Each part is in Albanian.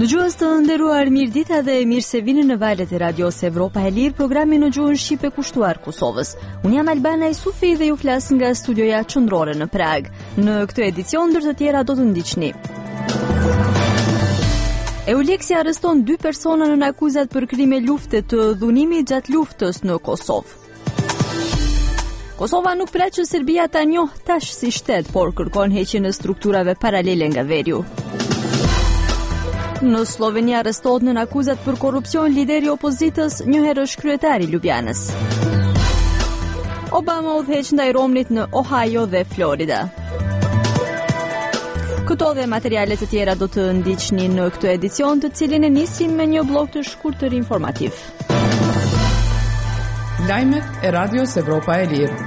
Dëgjues të nderuar, mirëdita dhe mirë se vini në valët e Radios Evropa e Lirë, programin në gjuhën shqipe kushtuar Kosovës. Unë jam Albana Isufi dhe ju flas nga studioja qendrore në Prag. Në këtë edicion ndër të tjera do të ndiqni. EULEX arreston 2 persona në akuzat për krime lufte të dhunimit gjatë luftës në Kosovë. Kosova nuk pret që Serbia ta njohë tash si shtet, por kërkon heqjen e strukturave paralele nga veriu. Në Sloveni arrestohet në akuzat për korrupsion lideri i opozitës, një herësh kryetari i Ljubljanës. Obama udhëheq ndaj Romnit në Ohio dhe Florida. Këto dhe materiale të tjera do të ndiqni në këtë edicion, të cilin e nisim me një blog të shkurtër informativ. Lajmet e Radios Evropa e Lirë.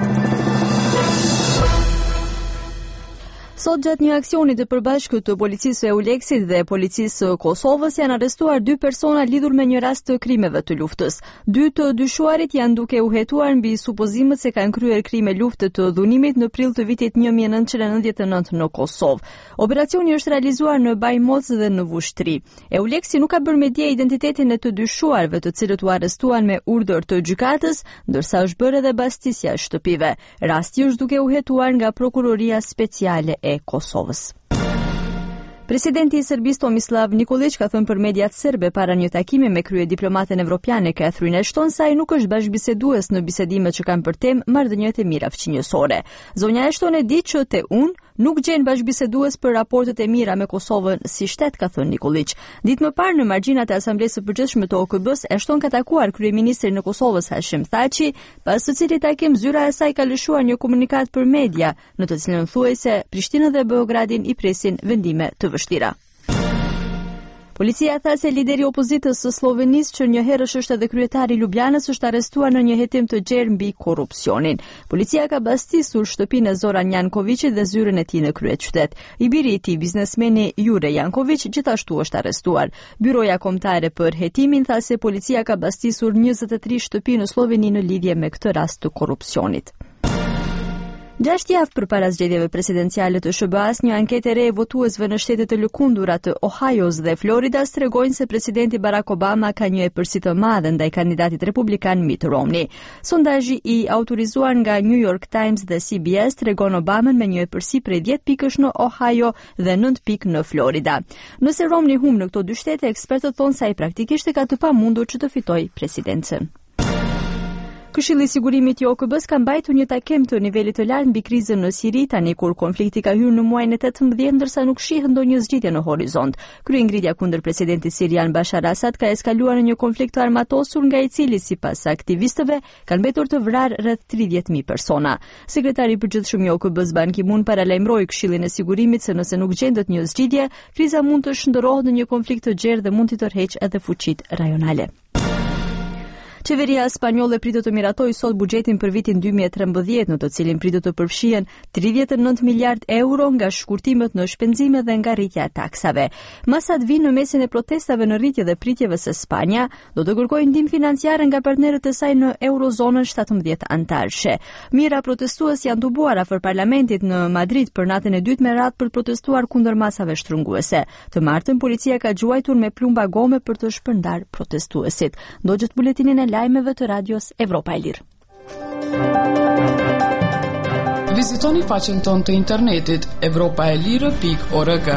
Sot gjatë një aksioni të përbashkët të policisë EULEX-it dhe policisë Kosovës janë arrestuar 2 persona lidhur me një rast të krimeve të luftës. 2 të dyshuarit janë duke u hetuar mbi supozimet se kanë kryer krime lufte të dhunimit në prill të vitit 1999 në Kosovë. Operacioni është realizuar në Bajmoc dhe në Vushtri. EULEX-i nuk ka bërë me dje identitetin e të dyshuarve, të cilët u arrestuan me urdhër të gjykatës, ndërsa është bërë edhe bastisja e shtëpive. Rasti është duke u hetuar nga Prokuroria Speciale e Kosovës. Presidenti i Serbisë Tomislav Nikolić ka thënë për mediat serbe para një takimi me kryediplomaten evropiane Catherine Ashton se ai nuk është bashkëbisedues në bisedimet që kanë për temë marrëdhëniet e mira fqinjësore. Zonja Ashton e di që te unë nuk gjen bashkëbisedues për raportet e mira me Kosovën si shtet, ka thënë Nikolić. Ditë më parë në margjinat e Asamblesë së Përgjithshme të OKB-s, Ashton ka takuar kryeministrin e Kosovës Hashim Thaçi, pas të cilit takim zyra e saj ka lëshuar një komunikat për media, në të cilën thuaj se Prishtinë dhe Beogradin i presin vendime të vështira. Policia tha se lideri i opozitës së Slovenisë, që një herësh është edhe kryetari i Ljubljanës, është arrestuar në një hetim të gjerë mbi korrupsionin. Policia ka bastisur shtëpinë e Zoran Jankovićit dhe zyrën e tij në kryeqytet. I biri i tij, biznesmeni Jure Janković, gjithashtu është arrestuar. Byroja kombëtare për hetimin tha se policia ka bastisur 23 shtëpi në Sloveni në lidhje me këtë rast të korrupsionit. 6 javë përpara zgjedhjeve presidenciale të SBA-s, një anketë e re e votuesve në shtetet të lëkundura të Ohio's dhe Floridas tregojnë se presidenti Barack Obama ka një epërsi të madhe ndaj kandidatit republikan Mitt Romney. Sondazhi i autorizuar nga New York Times dhe CBS tregon Obamën me një epërsi prej 10 pikësh në Ohio dhe 9 pikë në Florida. Nëse Romney humb në këto 2 shtete, ekspertët thonë se ai praktikisht e ka të pamundur që të fitojë presidencën. Këshilli i Sigurimit i OKB-s ka mbajtur një takim të nivelit të lartë mbi krizën në Siri, tani kur konflikti ka hyrë në muajin e 18, ndërsa nuk shihet ndonjë zgjidhje në horizont. Kryengritja kundër presidentit sirian Bashar Assad ka eskaluar në një konflikt të armatosur nga i cili, sipas aktivistëve, kanë mbetur të vrarë rreth 30.000 persona. Sekretari i përgjithshëm i OKB-s Ban Ki-moon paralajmëroi Këshillin e Sigurimit se nëse nuk gjendet një zgjidhje, kriza mund të shndërrohet në një konflikt të gjerë dhe mund të tërheqë edhe fuqitë rajonale. Qeveria spanjolle pritet të miratojë sot buxhetin për vitin 2013, në të cilin pritet të përfshihen 39 miliard euro nga shkurtimet në shpenzime dhe nga rritja e taksave. Masat vinë në mesin e protestave në rritje dhe pritjeve se Spanja do të kërkojë ndihmë financiare nga partnerët e saj në eurozonën 17 antarëshe. Mira protestues janë tubuar afër parlamentit në Madrid për natën e dytë me radhë për protestuar kundër masave shtrënguese. Të martën policia ka gjuajtur me plumba gome për të shpërndar protestuesit. Ndoqët buletinin e lajmeve të Radios Evropa e Lirë. Vizitoni faqen tonë të internetit europaelire.org.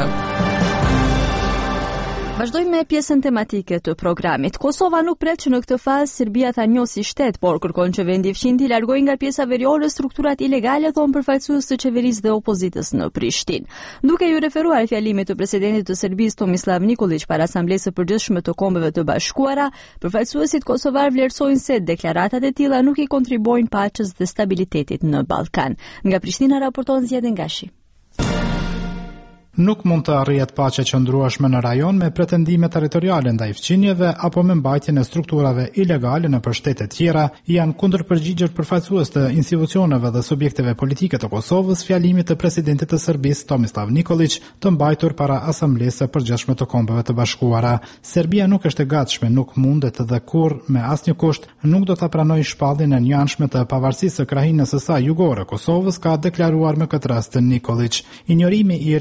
Vazhdojmë me pjesën tematike të programit. Kosova nuk pret që në këtë fazë Serbia ta njohë si shtet, por kërkon që vendi fqin t'i largojë nga pjesa veriore strukturat ilegale, thonë përfaqësues të qeverisë dhe opozitës në Prishtinë. Duke ju referuar fjalimit të presidentit të Serbisë Tomislav Nikolić para Asamblesë së Përgjithshme të Kombeve të Bashkuara, përfaqësuesit kosovar vlerësojnë se deklaratat e tilla nuk i kontribuojnë paqes dhe stabilitetit në Ballkan. Nga Prishtina raporton Zjedin Gashi. Nuk mund të arrihet paqe qëndrueshme në rajon me pretendime territoriale ndaj fqinjeve apo me mbajtjen e strukturave ilegale në shtete tjera, janë kundërpërgjigjur përfaqësues të institucioneve dhe subjekteve politike të Kosovës fjalimit të presidentit të Serbisë Tomislav Nikolić të mbajtur para Asamblesë së Përgjithshme të Kombeve të Bashkuara. Serbia nuk është e gatshme, nuk mundet dhe kurrë me asnjë kusht nuk do ta pranojë shpalljen e njëanshme të pavarësisë së krahinës së saj jugore Kosovës, ka deklaruar me këtë rast Nikolić. Injorimi i realitetit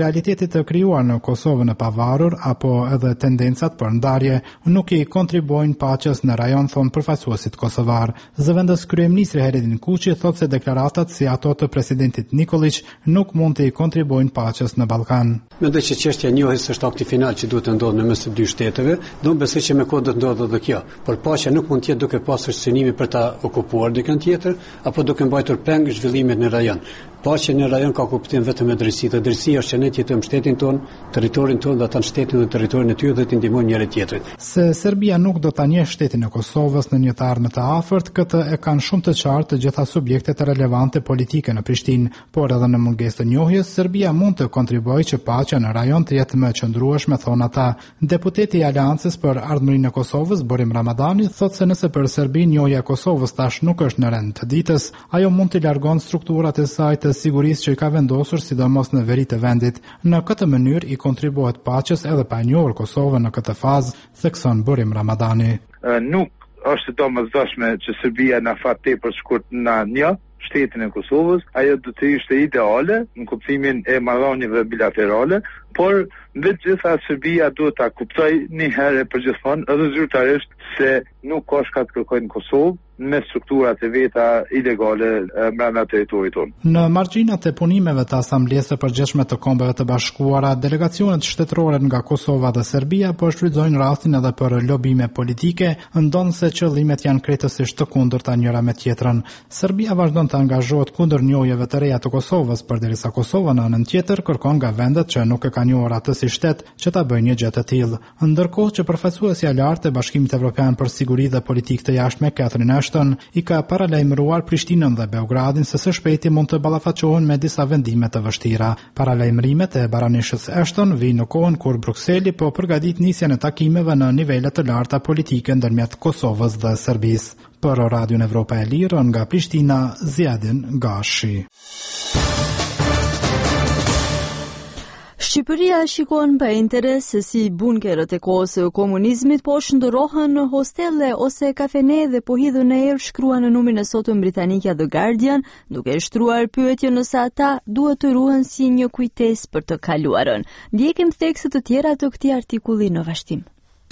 stabilitetit të krijuar në Kosovën e pavarur apo edhe tendencat për ndarje nuk i kontribuojnë paqes në rajon, thon përfaqësuesit kosovar. Zëvendës kryeministri Heredin Kuçi thotë se deklaratat si ato të presidentit Nikolić nuk mund të i kontribuojnë paqes në Ballkan. Mendoj që çështja e njohjes është akti final që duhet të ndodhë në mes të dy shteteve, do besoj që me kohë do të ndodhë edhe kjo. Por paqja nuk mund të jetë duke pasur synimi për ta okupuar dikën tjetër apo duke mbajtur peng zhvillimet në rajon. Paqja në rajon ka kuptim vetëm me drejtësi. Dhe drejtësia është që ne të jetojmë shtetin ton, territorin ton, dhe ata në shtetin dhe territorin e tyre dhe të ndihmojmë njëri tjetrin. Se Serbia nuk do ta njeh shtetin e Kosovës në një të ardhme të afërt, këtë e kanë shumë të qartë të gjitha subjektet relevante politike në Prishtinë, por edhe në mungesë të njohjes, Serbia mund të kontribuojë që paqja në rajon të jetë më e qëndrueshme, thon ata. Deputeti i Aleancës për Ardhmërinë e Kosovës, Borim Ramadani, thotë se nëse për Serbinë njohja e Kosovës tash nuk është në rend të ditës, ajo mund të largon strukturat e saj të sigurisë që i ka vendosur sidomos në veri të vendit. Në këtë mënyrë i kontribuohet paqes edhe pa njohur Kosovën në këtë fazë, thekson Borim Ramadani. Nuk është domosdoshme që Serbia na fat tepër shkurt na një shtetin e Kosovës, ajo do të ishte ideale në kuptimin e marrëdhënieve bilaterale, por mbi të gjitha Serbia duhet ta kuptojë një herë për gjithmonë edhe zyrtarisht se nuk ka shkat kërkojnë në Kosovë me strukturat e veta ilegale brenda territorit tonë. Në margjinat e punimeve të Asamblesë së Përgjithshme të Kombeve të Bashkuara, delegacionet shtetërore nga Kosova dhe Serbia po shfrytëzojnë rastin edhe për lobime politike, ndonse qëllimet janë krejtësisht të kundërta njëra me tjetrën. Serbia vazhdon të angazhohet kundër njojeve të reja të Kosovës, përderisa Kosova në anën tjetër kërkon nga vendet që nuk e kanë njohur atë si shtet që ta bëjnë një gjë të tillë. Ndërkohë që përfaqësuesja e lartë e Bashkimit Evropian për Siguri dhe Politikë të Jashtme, Catherine Ashton, i ka paralajmëruar Prishtinën dhe Beogradin se së shpejti mund të ballafaqohen me disa vendime të vështira. Paralajmërimet e baroneshës Ashton vijnë në kohën kur Brukseli po përgatit nisjen e takimeve në nivele të larta politike ndërmjet Kosovës dhe Serbisë. Për Radion Evropa e Lirë nga Prishtina, Ziadin Gashi. Shqipëria shikon pa interes se si bunkerët e kohës së komunizmit po shndërrohen në hostele ose kafene dhe po hidhën në erë, shkrua në numrin e sotëm britanika The Guardian, duke shtruar pyetjen nëse ata duhet të ruhen si një kujtesë për të kaluarën. Ndjekim thekse të tjera të këtij artikulli në vazhdim.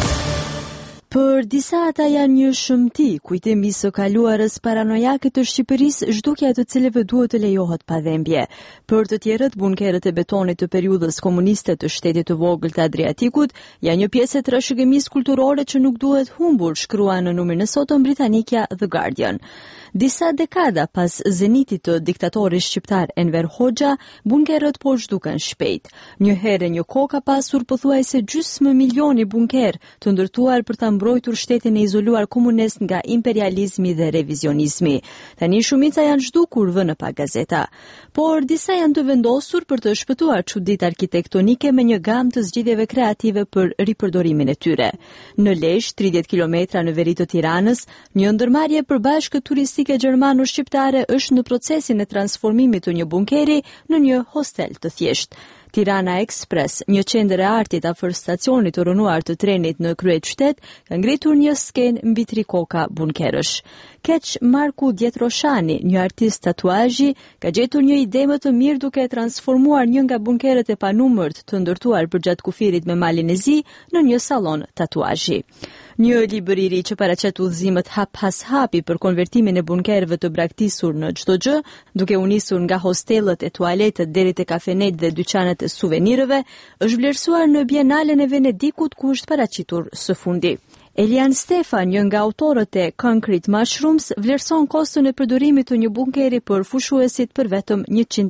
Për disa ata janë një shëmti, kujtimi së kaluarës paranojake të Shqipërisë, zhdukja të cilëve duhet të lejohet pa dhembje. Për të tjerët, bunkerët e betonit të periudhës komuniste të shtetit të vogël të Adriatikut janë një pjesë e trashëgimisë kulturore që nuk duhet humbur, shkrua në numrin e sotëm britanikja The Guardian. Disa dekada pas zenitit të diktatorit shqiptar Enver Hoxha, bunkerët po zhduken shpejt. Një herë një kohë ka pasur pothuajse gjysmë milioni bunker të ndërtuar për ta mbrojtur shtetin e izoluar komunist nga imperializmi dhe revizionizmi. Tani shumica janë zhdukur vënë pa gazeta. Por disa janë të vendosur për të shpëtuar çuditë arkitektonike me një gamë të zgjidhjeve kreative për ripërdorimin e tyre. Në Lezhë, 30 kilometra në veri të Tiranës, një ndërmarrje përbashkë turistike gjermano-shqiptare është në procesin e transformimit të një bunkeri në një hostel të thjeshtë. Tirana Express, një qendër e artit afër stacionit të rënuar të trenit në kryeqytet, ka ngritur një skenë mbi trikoka bunkerësh. Keq Marku Djetroshani, një artist tatuazhi, ka gjetur një ide më të mirë duke transformuar një nga bunkerët e panumërt të ndërtuar përgjatë kufirit me malin e zi në një sallon tatuazhi. Një libër i ri që paraqet udhëzimet hap pas hapi për konvertimin e bunkerëve të braktisur në çdo gjë, duke u nisur nga hostellet e tualetët deri te kafenet dhe dyqanet e suvenirëve, është vlerësuar në Bienalen e Venedikut ku është paraqitur së fundi. Elian Stefan, një nga autorët e Concrete Mushrooms, vlerëson koston e përdorimit të një bunkeri për fushuesit për vetëm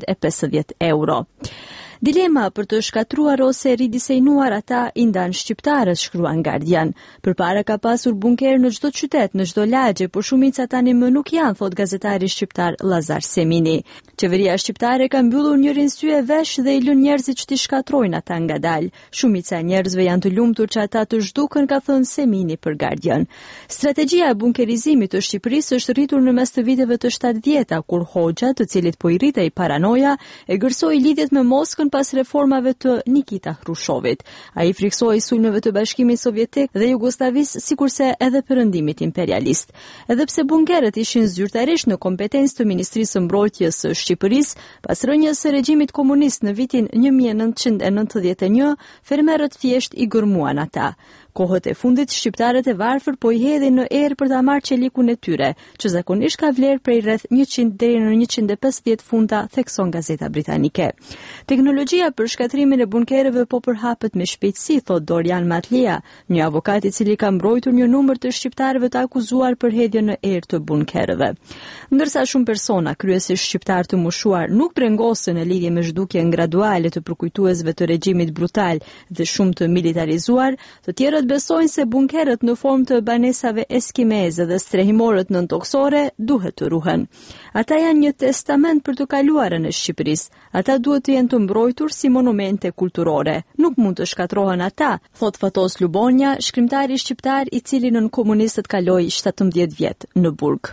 €150. Dilema për të shkatruar ose ridisejnuar ata i ndan shqiptarët, shkruan Guardian. Përpara ka pasur bunker në çdo qytet, në çdo lagje, por shumica tani më nuk janë, thot gazetari shqiptar Llazar Semini. Qeveria shqiptare ka mbyllur njërin sy e vesh dhe i lën njerëzit që t'i shkatrojnë ata ngadalë. Shumica e njerëzve janë të lumtur që ata të zhdukën, ka thënë Semini për Guardian. Strategjia e bunkerizimit të Shqipërisë është rritur në mes të viteve të 70-ta, kur Hoxha, të cilit po i rritej paranoja, e gërsoi lidhjet me Moskën pas reformave të Nikita Hrushovit. Ai friksoi sulmeve të Bashkimit Sovjetik dhe Jugosllavisë, sikurse edhe perëndimit imperialist. Edhe pse bunkerët ishin zyrtarisht në kompetencë të Ministrisë së Mbrojtjes së Shqipërisë, pas rënjes së regjimit komunist në vitin 1991, fermerët thjesht i gërmuan ata. Kohët e fundit, shqiptarët e varfër po i hedhin në erë për ta marrë qelikun e tyre, që zakonisht ka vlerë prej rreth 100 deri në 150 funta, thekson gazeta britanike. Teknologjia për shkatrimin e bunkerëve po përhapet me shpejtësi, thot Dorian Matlia, një avokat i cili ka mbrojtur një numër të shqiptarëve të akuzuar për hedhje në erë të bunkerëve. Ndërsa shumë persona, kryesisht shqiptar të moshuar, nuk brengosën në lidhje me zhdukjen graduale të përkujtuesve të regjimit brutal dhe shumë të militarizuar, të tjerë besojnë se bunkerët në formë të banesave eskimeze dhe strehimorët nëntoksore duhet të ruhen. Ata janë një testament për të kaluarën e Shqipërisë. Ata duhet të jenë të mbrojtur si monumente kulturore. Nuk mund të shkatrohen ata, thot Fatos Lubonja, shkrimtari shqiptar i cili nën komunistët kaloi 17 vjet në burg.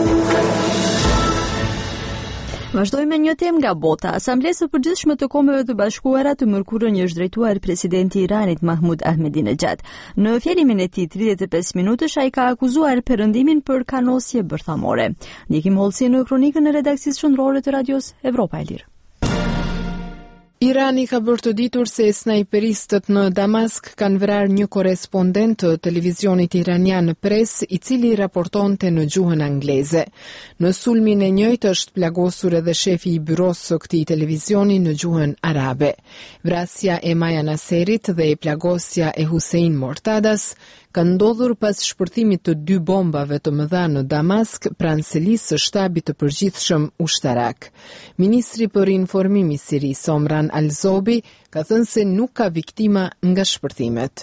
Vazhdojmë një temë nga bota. Asamblesë së Përgjithshme të Kombeve të Bashkuara të mërkurën i është drejtuar presidenti i Iranit Mahmud Ahmadinejad. Në fjalimin e tij 35 minutësh ai ka akuzuar perëndimin për kanosje bërthamore. Ndikim Hollsi në kronikën e redakcisë qendrore të Radios Evropa e Lirë. Irani ka bërë të ditur se snajperistët në Damask kanë vrarë një korespondent të televizionit iranian në pres, i cili raportonte në gjuhën angleze. Në sulmin e njëjtë është plagosur edhe shefi i byrosë së këtij televizioni në gjuhën arabe. Vrasja e Maja Naserit dhe e plagosja e Hussein Mortadas ka ndodhur pas shpërthimit të 2 bombave të mëdha në Damask pranë selisë së shtabit të përgjithshëm ushtarak. Ministri për informim i Sirisë Omran Al-Zobi ka thënë se nuk ka viktima nga shpërthimet.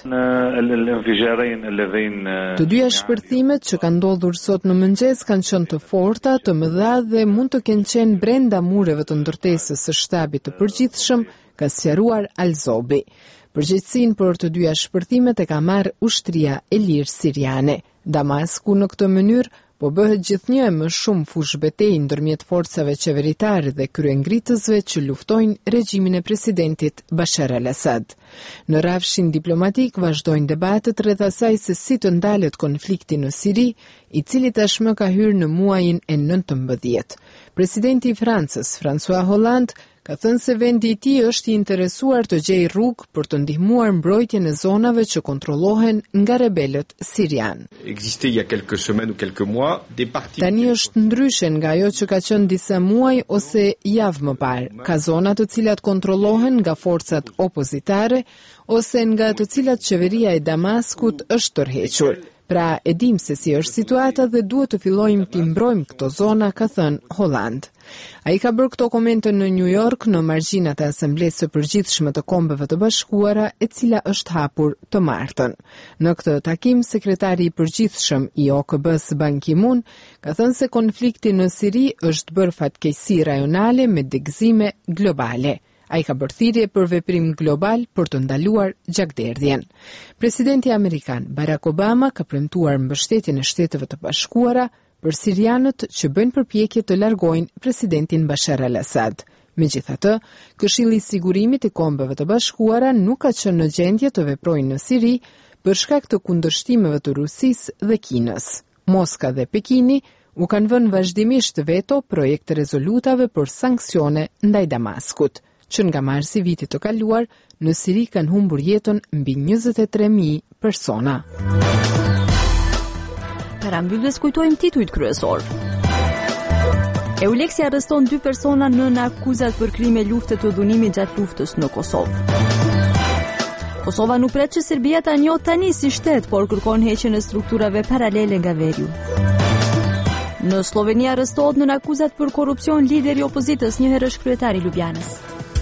Të dyja shpërthimet që kanë ndodhur sot në mëngjes kanë qenë të forta, të mëdha dhe mund të kenë qenë brenda mureve të ndërtesës së shtabit të përgjithshëm, ka sqaruar Al-Zobi. Përgjegjësinë për të dyja shpërthimet e ka marrë ushtria e lirë siriane. Damasku në këtë mënyrë po bëhet gjithnjë më shumë fush betejë ndërmjet forcave qeveritare dhe kryengritësve që luftojnë regjimin e presidentit Bashar al-Assad. Në rrafshin diplomatik vazhdojnë debatet rreth asaj se si të ndalet konflikti në Siri, i cili tashmë ka hyrë në muajin e 19. Presidenti i Francës, François Hollande, ka thënë se vendi i tij është i interesuar të gjejë rrugë për të ndihmuar mbrojtjen e zonave që kontrollohen nga rebelët sirian. Tani është ndryshe nga ajo që ka qenë disa muaj ose javë më parë. Ka zona të cilat kontrollohen nga forcat opozitare ose nga të cilat qeveria e Damaskut është tërhequr. Pra, e dim se si është situata dhe duhet të fillojmë të mbrojmë këto zona, ka thënë Hollande. Ai ka bërë këto komente në New York në margjinat e Asamblesë së Përgjithshme të Kombeve të Bashkuara, e cila është hapur të martën. Në këtë takim, sekretari i përgjithshëm i OKB-s Ban Ki-moon ka thënë se konflikti në Siri është bërë fatkeqësi rajonale me degëzime globale. Ai ka bërë thirrje për veprim global për të ndaluar gjakderdhjen. Presidenti amerikan Barack Obama ka premtuar mbështetjen e Shteteve të Bashkuara për sirianët që bëjnë përpjekje të largojnë presidentin Bashar al-Assad. Megjithatë, Këshilli i Sigurimit i Kombeve të Bashkuara nuk ka qenë në gjendje të veprojë në Siri për shkak të kundërshtimeve të Rusisë dhe Kinës. Moska dhe Pekini u kanë vënë vazhdimisht veto projekte rezolutave për sanksione ndaj Damaskut, që nga marsi vitit të kaluar, në Siri kanë humbur jetën mbi 23.000 persona. Para mbylljes kujtojmë titujt kryesor. EULEX arreston 2 persona nën akuzat për krime lufte të dhunimit gjatë luftës në Kosovë. Kosova nuk pret që Serbia ta njohë tani si shtet, por kërkon heqjen e strukturave paralele nga veriu. Në Sloveni arrestohet nën akuzat për korrupsion lideri i opozitës, një herësh kryetari i Ljubljanës.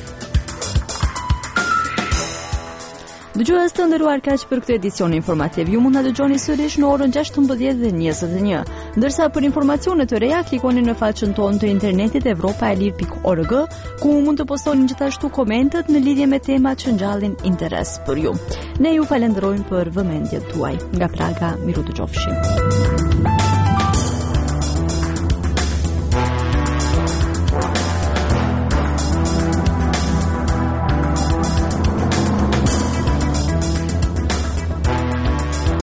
Dëgjues të nderuar, kaq për këtë edicion informativ. Ju mund na dëgjoni sërish në orën 16 dhe 21. Ndërsa për informacione të reja klikoni në faqen tonë të internetit evropaelir.org, ku mund të postoni gjithashtu komentet në lidhje me temat që ngjallin interes për ju. Ne ju falenderojmë për vëmendjen tuaj. Nga Praga, miru dëgjofshim.